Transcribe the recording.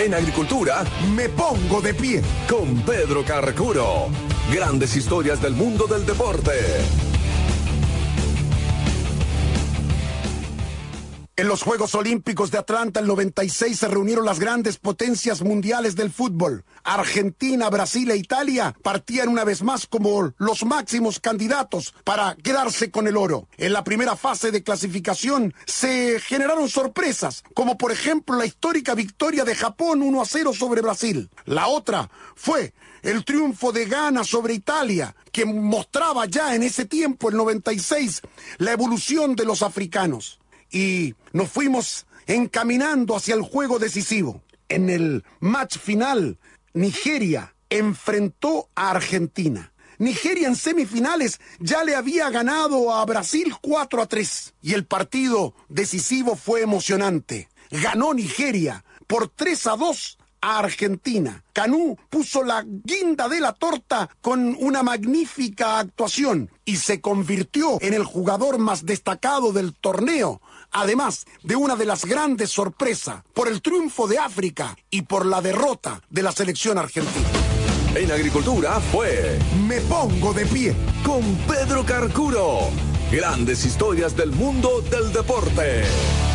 En agricultura, me pongo de pie con Pedro Carcuro. Grandes historias del mundo del deporte. En los Juegos Olímpicos de Atlanta el 96 se reunieron las grandes potencias mundiales del fútbol. Argentina, Brasil e Italia partían una vez más como los máximos candidatos para quedarse con el oro. En la primera fase de clasificación se generaron sorpresas, como por ejemplo la histórica victoria de Japón 1-0 sobre Brasil. La otra fue el triunfo de Ghana sobre Italia, que mostraba ya en ese tiempo, el 96, la evolución de los africanos. Y nos fuimos encaminando hacia el juego decisivo. En el match final, Nigeria enfrentó a Argentina. Nigeria en semifinales ya le había ganado a Brasil 4-3. Y el partido decisivo fue emocionante. Ganó Nigeria por 3-2 a Argentina. Kanú puso la guinda de la torta con una magnífica actuación y se convirtió en el jugador más destacado del torneo, además de una de las grandes sorpresas por el triunfo de África y por la derrota de la selección argentina. En agricultura fue Me Pongo de Pie con Pedro Carcuro. Grandes historias del mundo del deporte.